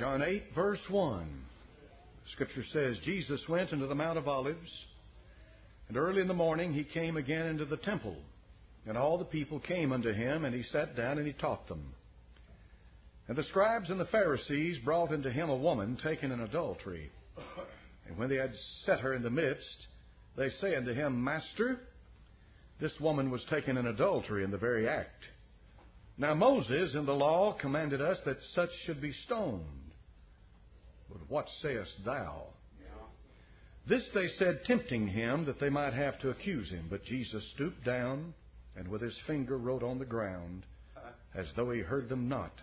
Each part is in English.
John 8, verse 1. Scripture says, Jesus went into the Mount of Olives, and early in the morning he came again into the temple. And all the people came unto him, and he sat down and he taught them. And the scribes and the Pharisees brought unto him a woman taken in adultery. And when they had set her in the midst, they say unto him, Master, this woman was taken in adultery in the very act. Now Moses in the law commanded us that such should be stoned. But what sayest thou? This they said, tempting him, that they might have to accuse him. But Jesus stooped down, and with his finger wrote on the ground, as though he heard them not.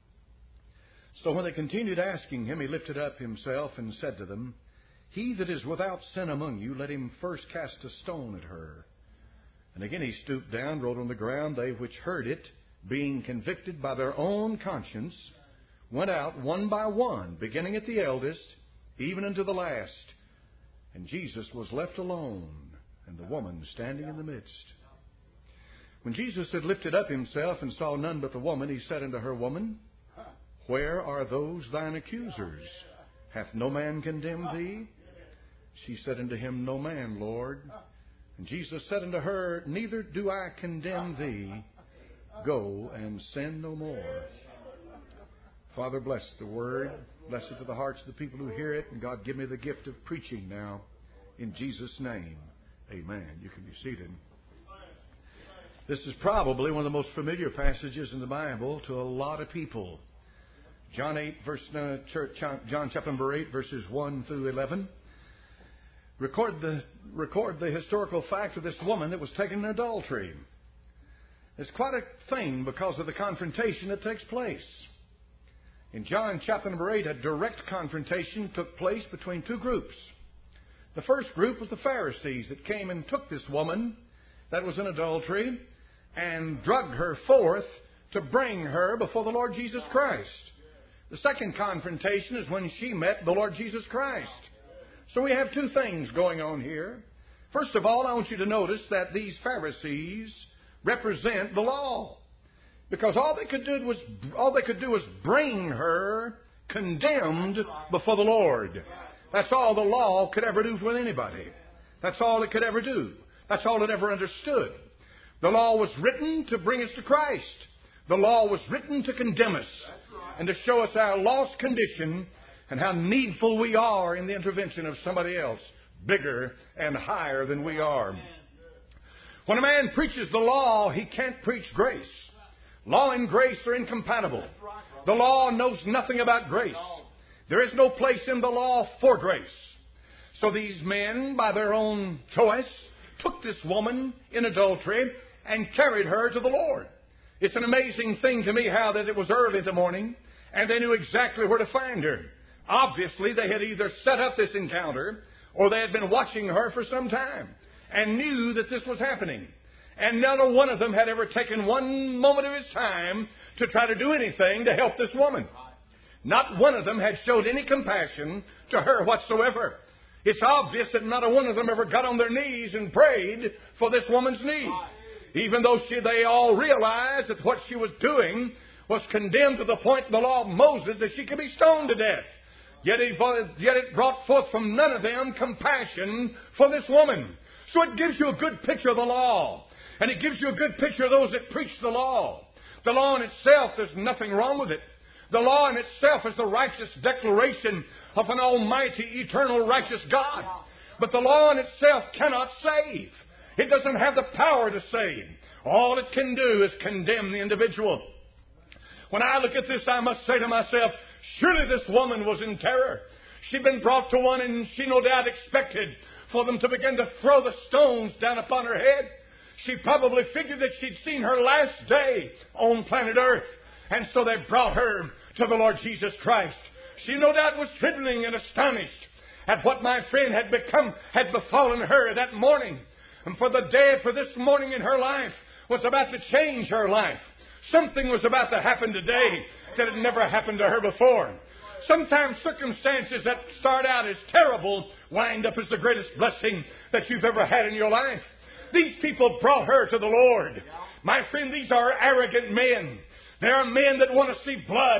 So when they continued asking him, he lifted up himself and said to them, He that is without sin among you, let him first cast a stone at her. And again he stooped down, wrote on the ground. They which heard it, being convicted by their own conscience, went out one by one, beginning at the eldest, even unto the last. And Jesus was left alone, and the woman standing in the midst. When Jesus had lifted up himself and saw none but the woman, he said unto her, Woman, where are those thine accusers? Hath no man condemned thee? She said unto him, No man, Lord. And Jesus said unto her, Neither do I condemn thee. Go and sin no more. Father, bless the word. Bless it to the hearts of the people who hear it. And God, give me the gift of preaching now. In Jesus' name, amen. You can be seated. This is probably one of the most familiar passages in the Bible to a lot of people. John chapter number 8, verses 1 through 11. Record the historical fact of this woman that was taken in adultery. It's quite a thing because of the confrontation that takes place. In John chapter number 8, a direct confrontation took place between two groups. The first group was the Pharisees that came and took this woman that was in adultery and dragged her forth to bring her before the Lord Jesus Christ. The second confrontation is when she met the Lord Jesus Christ. So we have two things going on here. First of all, I want you to notice that these Pharisees represent the law. Because all they could do was bring her condemned before the Lord. That's all the law could ever do for anybody. That's all it could ever do. That's all it ever understood. The law was written to bring us to Christ. The law was written to condemn us and to show us our lost condition and how needful we are in the intervention of somebody else, bigger and higher than we are. When a man preaches the law, he can't preach grace. Law and grace are incompatible. The law knows nothing about grace. There is no place in the law for grace. So these men, by their own choice, took this woman in adultery and carried her to the Lord. It's an amazing thing to me how that it was early in the morning and they knew exactly where to find her. Obviously, they had either set up this encounter or they had been watching her for some time and knew that this was happening. And not one of them had ever taken one moment of his time to try to do anything to help this woman. Not one of them had showed any compassion to her whatsoever. It's obvious that not a one of them ever got on their knees and prayed for this woman's need. Even though they all realized that what she was doing was condemned to the point in the law of Moses that she could be stoned to death. Yet it brought forth from none of them compassion for this woman. So it gives you a good picture of the law. And it gives you a good picture of those that preach the law. The law in itself, there's nothing wrong with it. The law in itself is the righteous declaration of an almighty, eternal, righteous God. But the law in itself cannot save. It doesn't have the power to save. All it can do is condemn the individual. When I look at this, I must say to myself, surely this woman was in terror. She'd been brought to one and she no doubt expected for them to begin to throw the stones down upon her head. She probably figured that she'd seen her last day on planet Earth. And so they brought her to the Lord Jesus Christ. She no doubt was trembling and astonished at what my friend had befallen her that morning. And for this morning in her life was about to change her life. Something was about to happen today that had never happened to her before. Sometimes circumstances that start out as terrible wind up as the greatest blessing that you've ever had in your life. These people brought her to the Lord. My friend, these are arrogant men. They are men that want to see blood.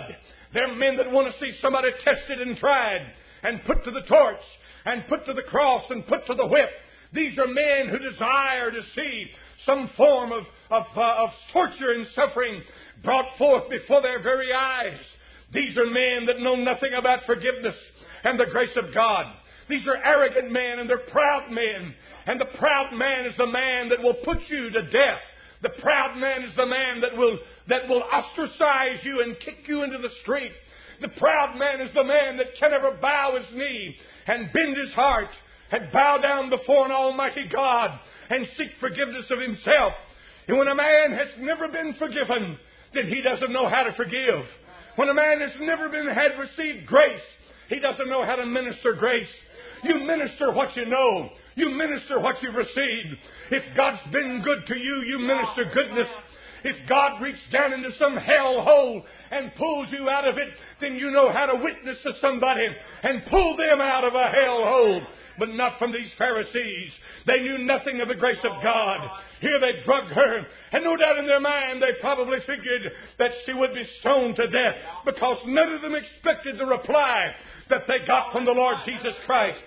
They're men that want to see somebody tested and tried and put to the torch and put to the cross and put to the whip. These are men who desire to see some form of torture and suffering brought forth before their very eyes. These are men that know nothing about forgiveness and the grace of God. These are arrogant men and they're proud men. And the proud man is the man that will put you to death. The proud man is the man that will ostracize you and kick you into the street. The proud man is the man that can never bow his knee and bend his heart and bow down before an almighty God and seek forgiveness of himself. And when a man has never been forgiven, then he doesn't know how to forgive. When a man has never had received grace, he doesn't know how to minister grace. You minister what you know. You minister what you've received. If God's been good to you, you minister goodness. If God reached down into some hell hole and pulled you out of it, then you know how to witness to somebody and pull them out of a hell hole. But not from these Pharisees. They knew nothing of the grace of God. Here they drugged her. And no doubt in their mind they probably figured that she would be stoned to death, because none of them expected the reply that they got from the Lord Jesus Christ.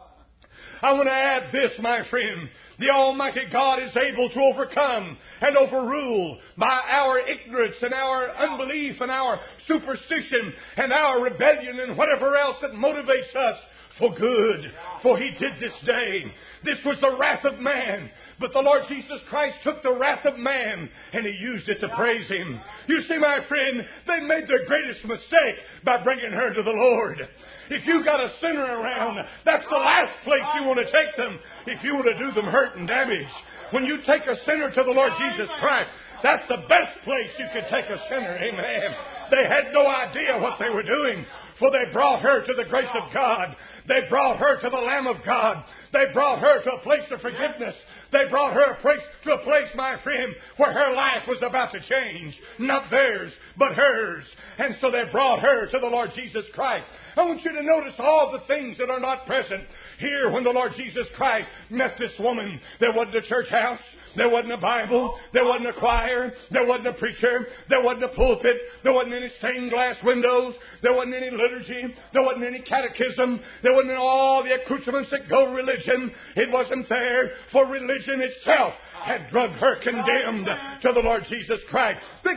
I want to add this, my friend. The Almighty God is able to overcome and overrule by our ignorance and our unbelief and our superstition and our rebellion and whatever else that motivates us for good. For He did this day. This was the wrath of man. But the Lord Jesus Christ took the wrath of man and He used it to praise Him. You see, my friend, they made their greatest mistake by bringing her to the Lord. If you got a sinner around, that's the last place you want to take them if you want to do them hurt and damage. When you take a sinner to the Lord Jesus Christ, that's the best place you could take a sinner. Amen. They had no idea what they were doing, for they brought her to the grace of God. They brought her to the Lamb of God. They brought her to a place of forgiveness. They brought her to a place, my friend, where her life was about to change. Not theirs, but hers. And so they brought her to the Lord Jesus Christ. I want you to notice all the things that are not present here when the Lord Jesus Christ met this woman. There wasn't a church house. There wasn't a Bible. There wasn't a choir. There wasn't a preacher. There wasn't a pulpit. There wasn't any stained glass windows. There wasn't any liturgy. There wasn't any catechism. There wasn't all the accoutrements that go to religion. It wasn't there, for religion itself had drugged her condemned to the Lord Jesus Christ. They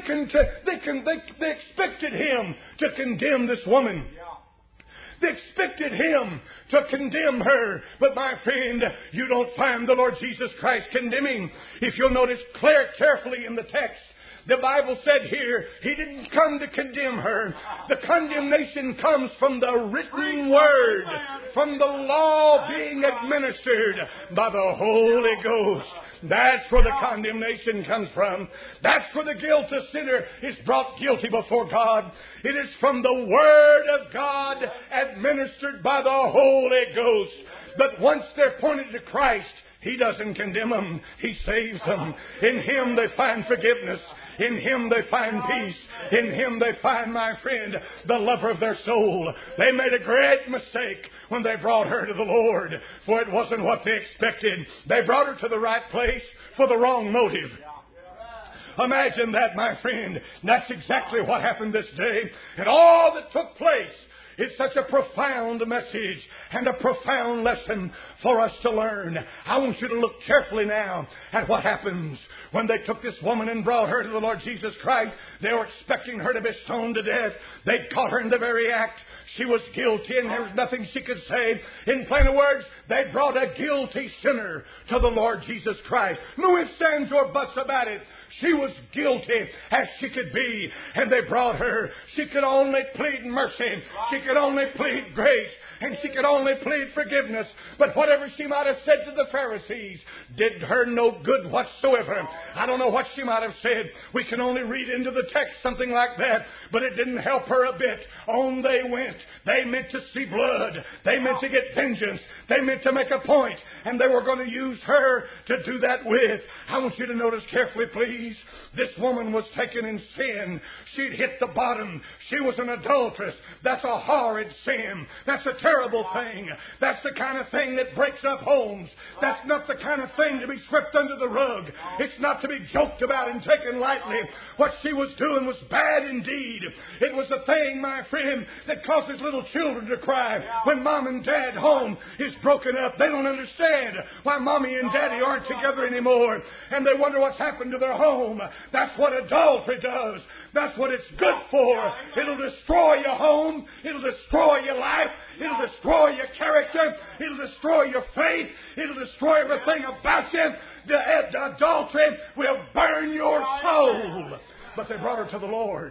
expected Him to condemn this woman. They expected Him to condemn her. But my friend, you don't find the Lord Jesus Christ condemning. If you'll notice carefully in the text, the Bible said here, He didn't come to condemn her. The condemnation comes from the written word, from the law being administered by the Holy Ghost. That's where the condemnation comes from. That's where the guilty sinner is brought guilty before God. It is from the Word of God administered by the Holy Ghost. But once they're pointed to Christ, He doesn't condemn them. He saves them. In Him they find forgiveness. In Him they find peace. In Him they find, my friend, the lover of their soul. They made a great mistake when they brought her to the Lord, for it wasn't what they expected. They brought her to the right place for the wrong motive. Imagine that, my friend. That's exactly what happened this day. And all that took place is such a profound message and a profound lesson for us to learn. I want you to look carefully now at what happens when they took this woman and brought her to the Lord Jesus Christ. They were expecting her to be stoned to death. They caught her in the very act. She was guilty and there was nothing she could say. In plain words, they brought a guilty sinner to the Lord Jesus Christ. No ifs, ands, or buts about it. She was guilty as she could be. And they brought her. She could only plead mercy. She could only plead grace. And she could only plead forgiveness. But whatever she might have said to the Pharisees did her no good whatsoever. I don't know what she might have said. We can only read into the text something like that. But it didn't help her a bit. On they went. They meant to see blood. They meant to get vengeance. They meant to make a point. And they were going to use her to do that with. I want you to notice carefully, please. ladies, this woman was taken in sin. She'd hit the bottom. She was an adulteress. That's a horrid sin. That's a terrible thing. That's the kind of thing that breaks up homes. That's not the kind of thing to be swept under the rug. It's not to be joked about and taken lightly. What she was doing was bad indeed. It was the thing, my friend, that causes little children to cry when mom and dad home is broken up. They don't understand why mommy and daddy aren't together anymore, and they wonder what's happened to their home. That's what adultery does. That's what it's good for. It'll destroy your home. It'll destroy your life. It'll destroy your character. It'll destroy your faith. It'll destroy everything about you. The adultery will burn your soul. But they brought her to the Lord.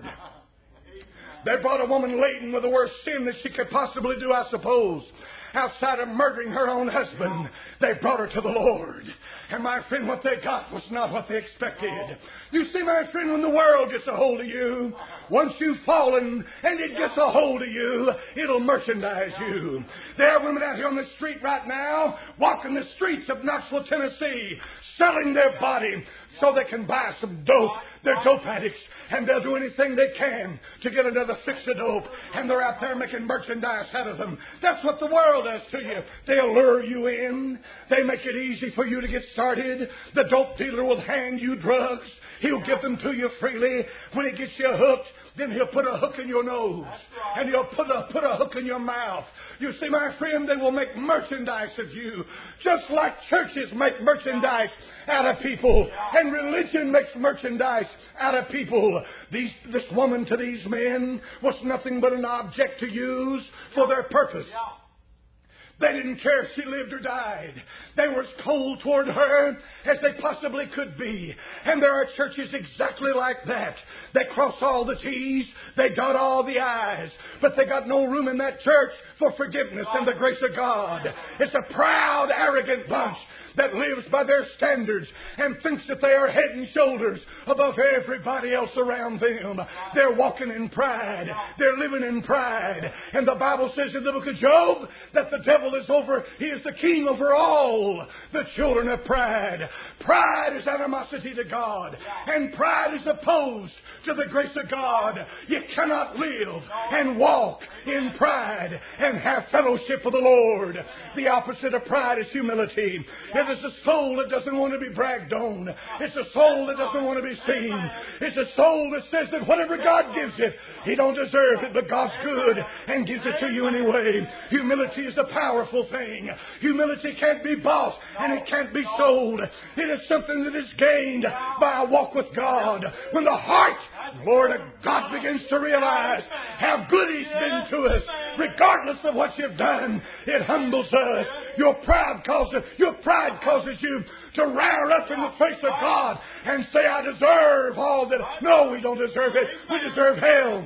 They brought a woman laden with the worst sin that she could possibly do, I suppose. Outside of murdering her own husband, they brought her to the Lord. And my friend, what they got was not what they expected. You see, my friend, when the world gets a hold of you, once you've fallen and it gets a hold of you, it'll merchandise you. There are women out here on the street right now, walking the streets of Knoxville, Tennessee, selling their body so they can buy some dope. They're dope addicts, and they'll do anything they can to get another fix of dope, and they're out there making merchandise out of them. That's what the world does to you. They'll lure you in. They make it easy for you to get started. The dope dealer will hand you drugs. He'll give them to you freely. When he gets you hooked, then he'll put a hook in your nose, and he'll put a hook in your mouth. You see, my friend, they will make merchandise of you, just like churches make merchandise out of people, and religion makes merchandise out of people. This woman to these men was nothing but an object to use for their purpose. They didn't care if she lived or died. They were as cold toward her as they possibly could be. And there are churches exactly like that. They cross all the T's, they dot all the I's, but they got no room in that church for forgiveness and the grace of God. It's a proud, arrogant bunch that lives by their standards and thinks that they are head and shoulders above everybody else around them. They're walking in pride. They're living in pride. And the Bible says in the book of Job that the devil is over, he is the king over all the children of pride. Pride is animosity to God, and pride is opposed to the grace of God. You cannot live and walk in pride and have fellowship with the Lord. The opposite of pride is humility. It is a soul that doesn't want to be bragged on. It's a soul that doesn't want to be seen. It's a soul that says that whatever God gives it, He don't deserve it, but God's good and gives it to you anyway. Humility is a powerful thing. Humility can't be bought and it can't be sold. It is something that is gained by a walk with God. When the heart, Lord of God, begins to realize how good He's been to us, regardless of what you've done, it humbles us. Your pride causes you to rear up in the face of God and say, I deserve all that. No, we don't deserve it. We deserve hell.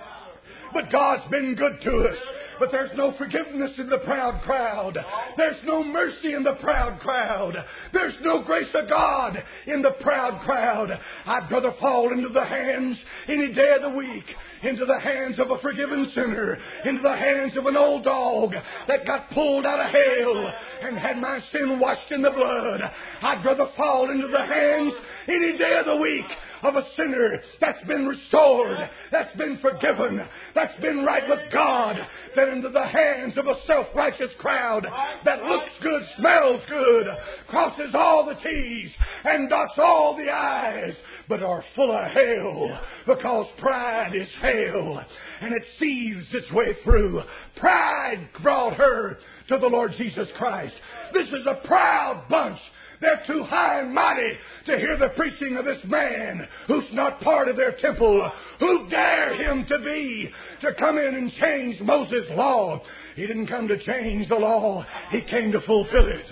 But God's been good to us. But there's no forgiveness in the proud crowd. There's no mercy in the proud crowd. There's no grace of God in the proud crowd. I'd rather fall into the hands any day of the week, into the hands of a forgiven sinner, into the hands of an old dog that got pulled out of hell and had my sin washed in the blood. I'd rather fall into the hands any day of the week of a sinner that's been restored, that's been forgiven, that's been right with God, than into the hands of a self-righteous crowd that looks good, smells good, crosses all the T's and dots all the I's, but are full of hell, because pride is hell and it seethes its way through. Pride brought her to the Lord Jesus Christ. This is a proud bunch. They're too high and mighty to hear the preaching of this man who's not part of their temple. Who dare him to come in and change Moses' law? He didn't come to change the law. He came to fulfill it.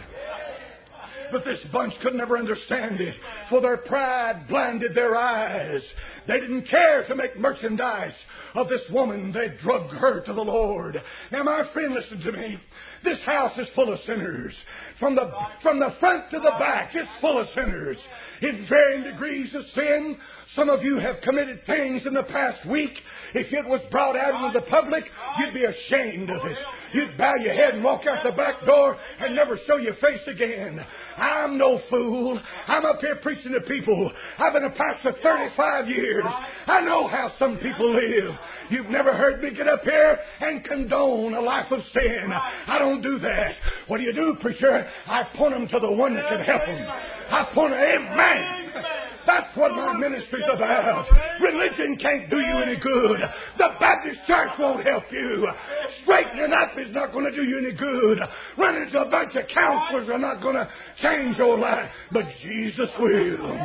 But this bunch could never understand it, for their pride blinded their eyes. They didn't care to make merchandise of this woman. They drug her to the Lord. Now, my friend, listen to me. This house is full of sinners. From the front to the back, it's full of sinners in varying degrees of sin. Some of you have committed things in the past week. If it was brought out into the public, you'd be ashamed of it. You'd bow your head and walk out the back door and never show your face again. I'm no fool. I'm up here preaching to people. I've been a pastor 35 years. I know how some people live. You've never heard me get up here and condone a life of sin. I don't do that. What do you do, preacher? I point them to the one that can help them. I point them, amen. That's what my ministry's about. Religion can't do you any good. The Baptist church won't help you. Straightening up is not going to do you any good. Running to a bunch of counselors are not going to change your life. But Jesus will.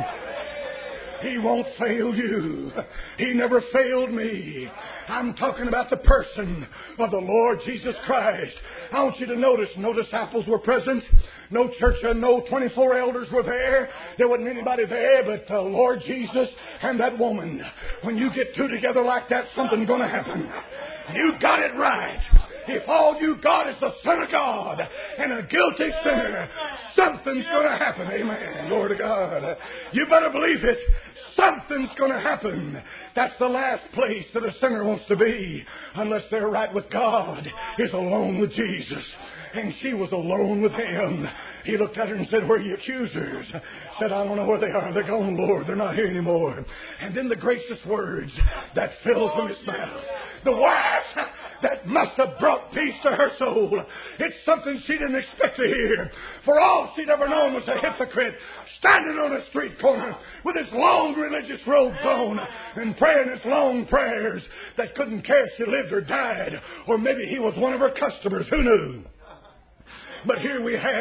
He won't fail you. He never failed me. I'm talking about the person of the Lord Jesus Christ. I want you to notice, no disciples were present. No church, no 24 elders were there. There wasn't anybody there but the Lord Jesus and that woman. When you get two together like that, something's going to happen. You got it right. If all you got is the Son of God and a guilty sinner, something's going to happen. Amen. Glory to God. You better believe it. Something's going to happen. That's the last place that a sinner wants to be, unless they're right with God, is alone with Jesus. And she was alone with him. He looked at her and said, "Where are your accusers?" Said, "I don't know where they are. They're gone, Lord. They're not here anymore." And then the gracious words that fell from his mouth. The words that must have brought peace to her soul. It's something she didn't expect to hear. For all she'd ever known was a hypocrite standing on a street corner with his long religious robes on and praying his long prayers that couldn't care if she lived or died. Or maybe he was one of her customers. Who knew? But here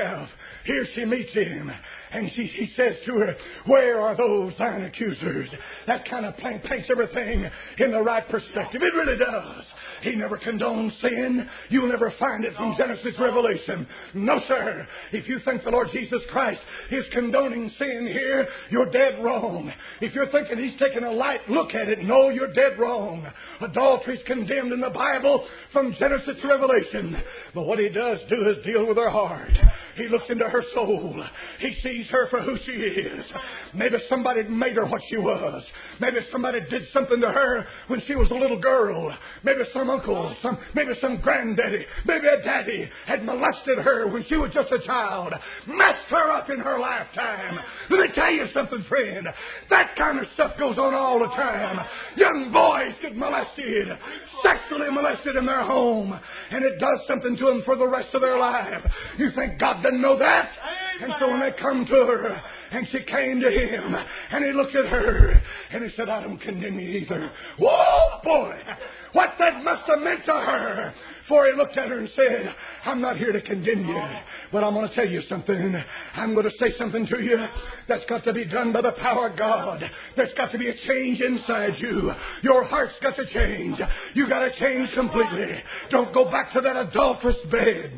she meets him, and he says to her, "Where are those thine accusers?" That kind of paints everything in the right perspective. It really does. He never condones sin. You'll never find it from Genesis to Revelation. No, sir. If you think the Lord Jesus Christ is condoning sin here, you're dead wrong. If you're thinking He's taking a light look at it, no, you're dead wrong. Adultery is condemned in the Bible from Genesis to Revelation. But what He does do is deal with her heart. He looks into her soul. He sees her for who she is. Maybe somebody made her what she was. Maybe somebody did something to her when she was a little girl. Maybe some uncle, maybe some granddaddy, maybe a daddy had molested her when she was just a child. Messed her up in her lifetime. Let me tell you something, friend. That kind of stuff goes on all the time. Young boys get molested, sexually molested in their home, and it does something to them for the rest of their life. You think God doesn't know that? And so when they come to her, and she came to him, and he looked at her, and he said, "I don't condemn you either." Whoa, boy! What that must have meant to her. For he looked at her and said, "I'm not here to condemn you, but I'm going to tell you something. I'm going to say something to you that's got to be done by the power of God. There's got to be a change inside you. Your heart's got to change. You got to change completely. Don't go back to that adulterous bed.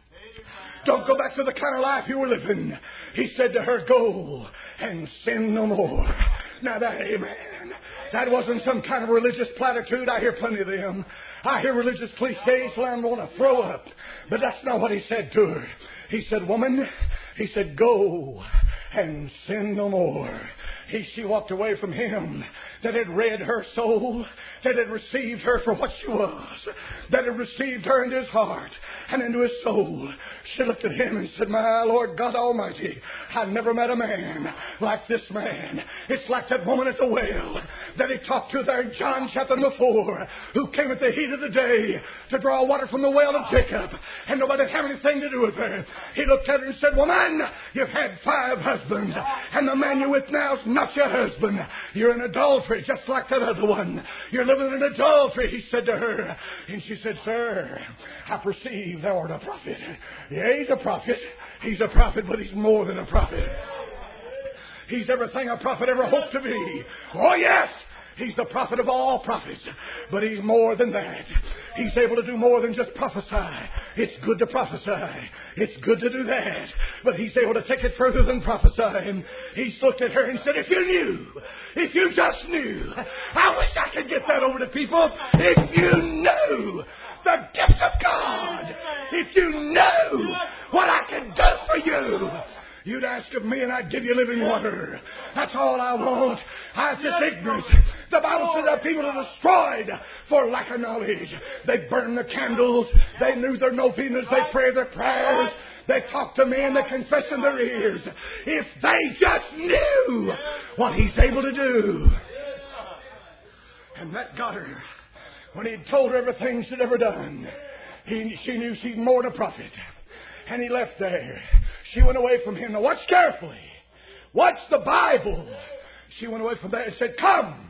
Don't go back to the kind of life you were living." He said to her, "Go and sin no more." Now that, amen, that wasn't some kind of religious platitude. I hear plenty of them. I hear religious cliches and I want to throw up. But that's not what he said to her. He said, "Woman," he said, "go and sin no more." She walked away from him that had read her soul, that had received her for what she was, that had received her into his heart and into his soul. She looked at him and said, "My Lord God Almighty, I've never met a man like this man." It's like that woman at the well that he talked to there in John chapter 4, who came at the heat of the day to draw water from the well of Jacob, and nobody had anything to do with her. He looked at her and said, "Woman, you've had 5 husbands, and the man you're with now is not your husband. You're in adultery just like that other one. You're living in adultery," he said to her. And she said, "Sir, I perceive thou art a prophet." Yeah, he's a prophet. He's a prophet, but he's more than a prophet. He's everything a prophet ever hoped to be. Oh, yes. He's the prophet of all prophets, but he's more than that. He's able to do more than just prophesy. It's good to prophesy. It's good to do that. But he's able to take it further than prophesying. He looked at her and said, "If you knew, if you just knew, I wish I could get that over to people. If you knew the gift of God, if you knew what I could do for you, you'd ask of me and I'd give you living water. That's all I want. I just ignorance. The Bible said that people are destroyed for lack of knowledge. They burn the candles. They knew their novenas. They pray their prayers. They talk to men, they confess in their ears. If they just knew what He's able to do. And that got her. When He'd told her everything she'd ever done, she knew she'd more than a prophet. And He left there. She went away from Him. Now watch carefully. Watch the Bible. She went away from there and said, come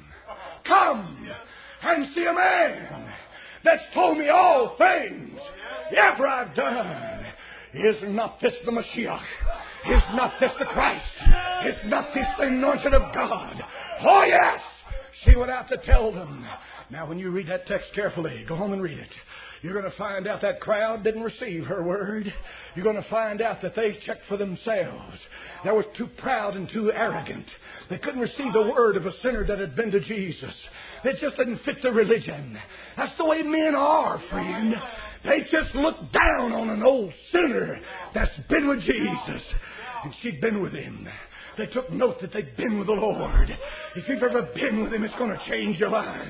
and see a man that's told me all things ever I've done. Is not this the Mashiach? Is not this the Christ? Is not this the anointed of God? Oh yes! She went out to tell them. Now when you read that text carefully, go home and read it. You're going to find out that crowd didn't receive her word. You're going to find out that they checked for themselves. They were too proud and too arrogant. They couldn't receive the word of a sinner that had been to Jesus. It just didn't fit their religion. That's the way men are, friend. They just look down on an old sinner that's been with Jesus. And she'd been with Him. They took note that they'd been with the Lord. If you've ever been with Him, it's going to change your life.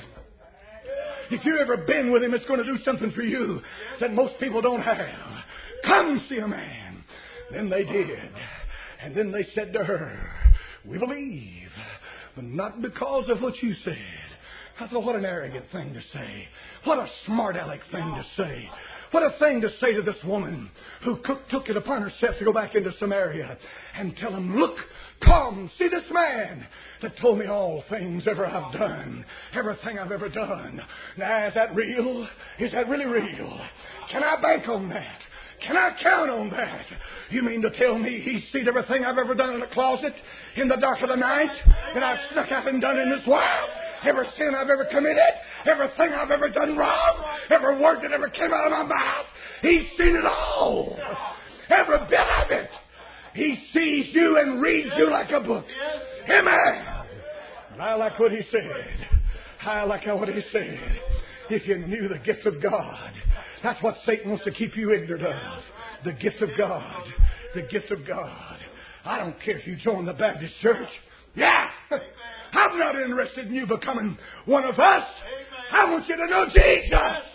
If you've ever been with Him, it's going to do something for you that most people don't have. Come see a man. Then they did. And then they said to her, we believe, but not because of what you said. I thought, what an arrogant thing to say. What a smart-aleck thing to say. What a thing to say to this woman who took it upon herself to go back into Samaria and tell him, look, come, see this man that told me all things ever I've done, everything I've ever done. Now, is that real? Is that really real? Can I bank on that? Can I count on that? You mean to tell me He's seen everything I've ever done in the closet, in the dark of the night, that I've snuck out and done in this world? Every sin I've ever committed, everything I've ever done wrong, every word that ever came out of my mouth, He's seen it all. Every bit of it. He sees you and reads you like a book. Amen. And I like what He said. I like what He said. If you knew the gift of God. That's what Satan wants to keep you ignorant of. The gift of God. The gift of God. I don't care if you join the Baptist church. Yeah. I'm not interested in you becoming one of us. I want you to know Jesus.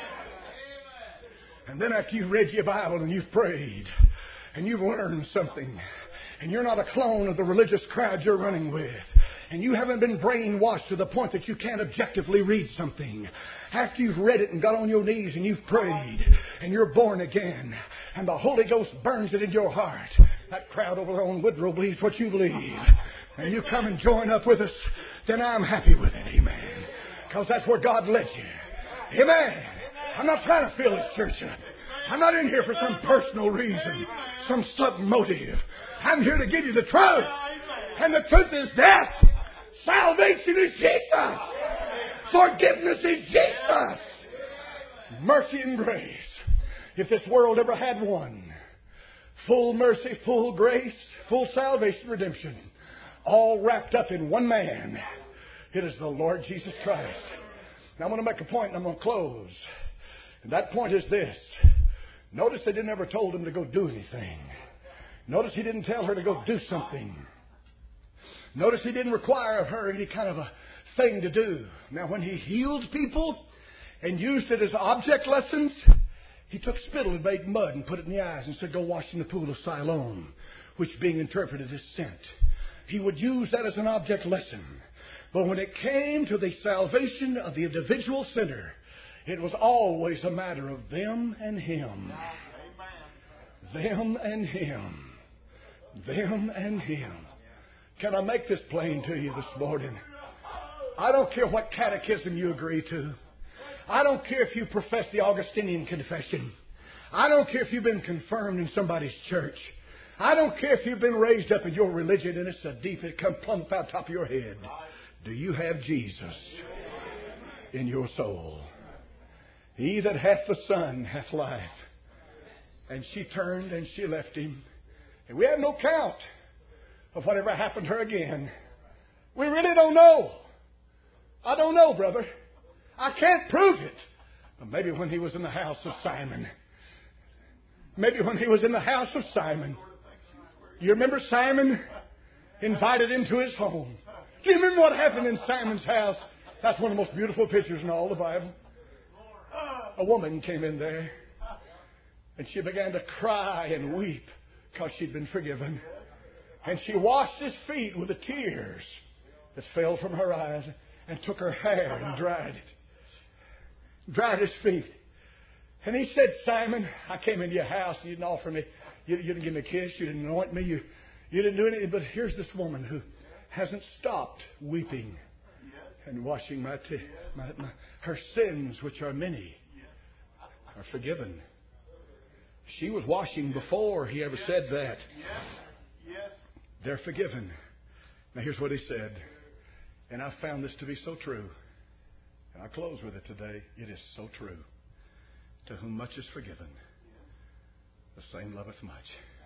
And then after you've read your Bible and you've prayed and you've learned something and you're not a clone of the religious crowd you're running with and you haven't been brainwashed to the point that you can't objectively read something. After you've read it and got on your knees and you've prayed and you're born again and the Holy Ghost burns it in your heart. That crowd over there on Woodrow believes what you believe. And you come and join up with us, then I'm happy with it. Amen. Because that's where God led you. Amen. I'm not trying to fill this church up. I'm not in here for some personal reason, some sub-motive. I'm here to give you the truth. And the truth is that salvation is Jesus. Forgiveness is Jesus. Mercy and grace. If this world ever had one, full mercy, full grace, full salvation, redemption, all wrapped up in one man, it is the Lord Jesus Christ. Now I'm going to make a point and I'm going to close. And that point is this. Notice they never told him to go do anything. Notice He didn't tell her to go do something. Notice He didn't require of her any kind of a thing to do. Now when He healed people and used it as object lessons, He took spittle and made mud and put it in the eyes and said, go wash in the pool of Siloam, which being interpreted is sent. He would use that as an object lesson. But when it came to the salvation of the individual sinner, it was always a matter of them and Him. Them and Him. Them and Him. Can I make this plain to you this morning? I don't care what catechism you agree to. I don't care if you profess the Augustinian confession. I don't care if you've been confirmed in somebody's church. I don't care if you've been raised up in your religion and it's so deep it comes plump out top of your head. Do you have Jesus in your soul? He that hath the Son hath life. And she turned and she left Him. And we have no count of whatever happened to her again. We really don't know. I don't know, brother. I can't prove it. But maybe when he was in the house of Simon. Maybe when he was in the house of Simon. You remember Simon invited into his home. Do you remember what happened in Simon's house? That's one of the most beautiful pictures in all the Bible. A woman came in there. And she began to cry and weep because she'd been forgiven. And she washed his feet with the tears that fell from her eyes and took her hair and dried it. Dried his feet. And he said, Simon, I came into your house and you didn't offer me, you didn't give me a kiss, you didn't anoint me, you didn't do anything. But here's this woman who hasn't stopped weeping and washing her sins, which are many, are forgiven. She was washing before he ever said that. They're forgiven. Now here's what he said. And I found this to be so true. And I close with it today. It is so true. To whom much is forgiven, the same loveth much.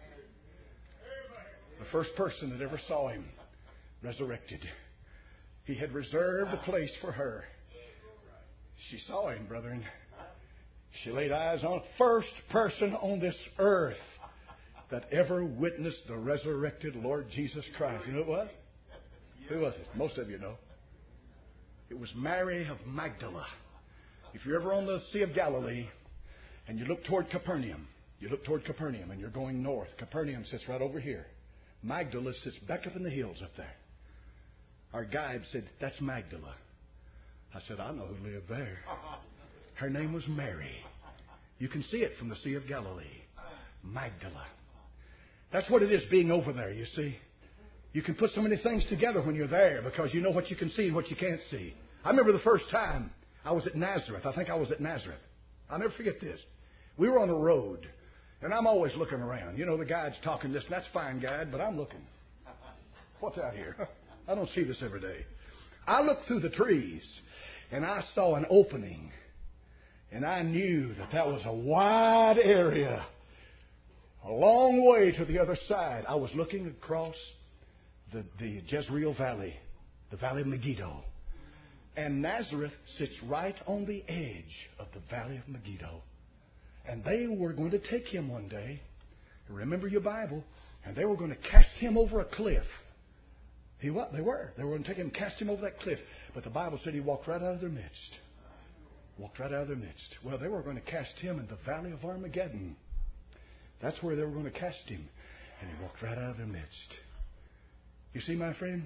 The first person that ever saw him resurrected, he had reserved a place for her. She saw him, brethren. She laid eyes on the first person on this earth that ever witnessed the resurrected Lord Jesus Christ. You know who it was? Who was it? Most of you know. It was Mary of Magdala. If you're ever on the Sea of Galilee and you look toward Capernaum, and you're going north. Capernaum sits right over here. Magdala sits back up in the hills up there. Our guide said, that's Magdala. I said, I know who lived there. Her name was Mary. You can see it from the Sea of Galilee. Magdala. That's what it is being over there, you see. You can put so many things together when you're there because you know what you can see and what you can't see. I remember the first time I was at Nazareth. I think I was at Nazareth. I'll never forget this. We were on a road, and I'm always looking around. You know, the guide's talking this, and that's fine, guide, but I'm looking. What's out here? I don't see this every day. I looked through the trees, and I saw an opening, and I knew that was a wide area, a long way to the other side. I was looking across the Jezreel Valley, the Valley of Megiddo. And Nazareth sits right on the edge of the Valley of Megiddo. And they were going to take him one day, remember your Bible, and they were going to cast him over a cliff. They were. They were going to take him and cast him over that cliff. But the Bible said he walked right out of their midst. Walked right out of their midst. Well, they were going to cast him in the Valley of Armageddon. That's where they were going to cast him. And he walked right out of their midst. You see, my friend,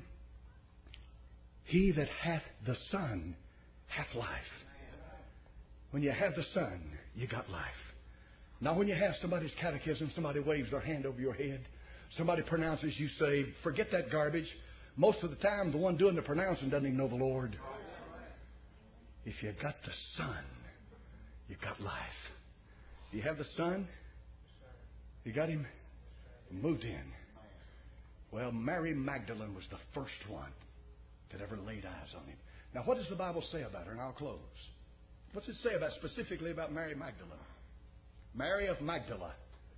he that hath the Son hath life. When you have the Son, you got life. Now, when you have somebody's catechism, somebody waves their hand over your head, somebody pronounces you saved, forget that garbage. Most of the time, the one doing the pronouncing doesn't even know the Lord. If you got the Son, you got life. You have the Son, you got Him moved in. Well, Mary Magdalene was the first one that ever laid eyes on Him. Now, what does the Bible say about her? And I'll close. What's it say specifically about Mary Magdalene? Mary of Magdala.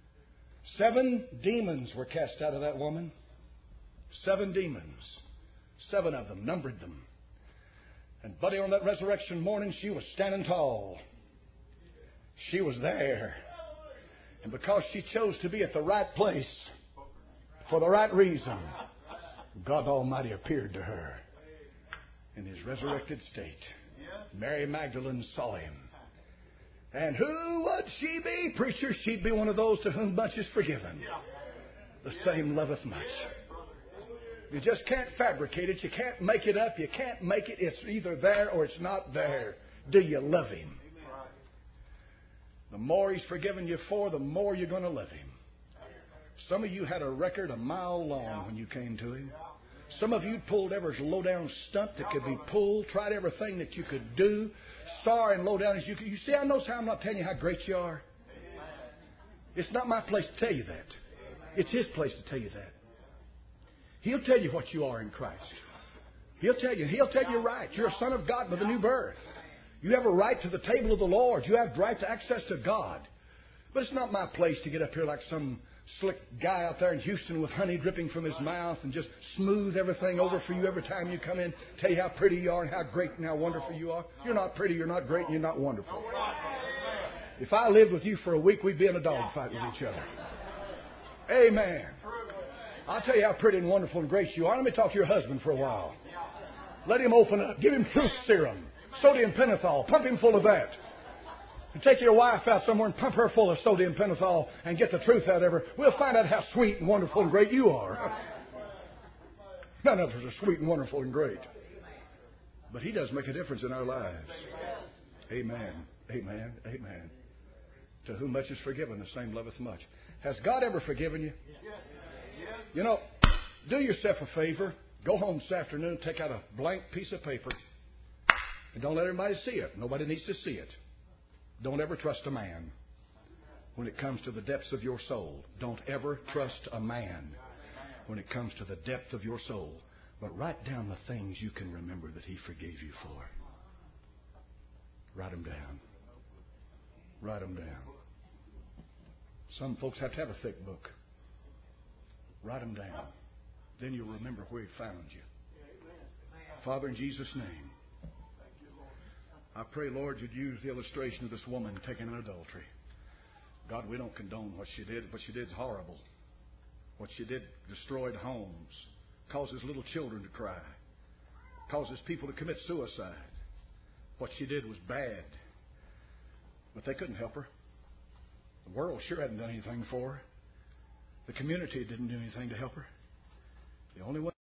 7 demons were cast out of that woman. 7 demons. 7 of them, numbered them. And buddy, on that resurrection morning, she was standing tall. She was there. And because she chose to be at the right place for the right reason, God Almighty appeared to her in His resurrected state. Mary Magdalene saw Him. And who would she be? Preacher, she'd be one of those to whom much is forgiven. The same loveth much. You just can't fabricate it. You can't make it up. You can't make it. It's either there or it's not there. Do you love Him? The more He's forgiven you for, the more you're going to love Him. Some of you had a record a mile long when you came to Him. Some of you pulled every low-down stunt that could be pulled, tried everything that you could do, sorry and low-down as you could. You see, I know how I'm not telling you how great you are. It's not my place to tell you that. It's His place to tell you that. He'll tell you what you are in Christ. He'll tell you you're right. You're a son of God with a new birth. You have a right to the table of the Lord. You have right to access to God. But it's not my place to get up here like some slick guy out there in Houston with honey dripping from his mouth and just smooth everything over for you every time you come in, tell you how pretty you are and how great and how wonderful you are. You're not pretty, you're not great, and you're not wonderful. If I lived with you for a week, we'd be in a dogfight with each other. Amen. I'll tell you how pretty and wonderful and great you are. Let me talk to your husband for a while. Let him open up. Give him truth serum, sodium pentothal. Pump him full of that. Take your wife out somewhere and pump her full of sodium pentothal and get the truth out of her. We'll find out how sweet and wonderful and great you are. None of us are sweet and wonderful and great. But He does make a difference in our lives. Amen. Amen. Amen. To whom much is forgiven, the same loveth much. Has God ever forgiven you? You know, do yourself a favor. Go home this afternoon, take out a blank piece of paper, and don't let everybody see it. Nobody needs to see it. Don't ever trust a man when it comes to the depths of your soul. Don't ever trust a man when it comes to the depth of your soul. But write down the things you can remember that He forgave you for. Write them down. Write them down. Some folks have to have a thick book. Write them down. Then you'll remember where He found you. Father, in Jesus' name, I pray, Lord, you'd use the illustration of this woman taken in adultery. God, we don't condone what she did. What she did is horrible. What she did destroyed homes, causes little children to cry, causes people to commit suicide. What she did was bad. But they couldn't help her. The world sure hadn't done anything for her. The community didn't do anything to help her. The only one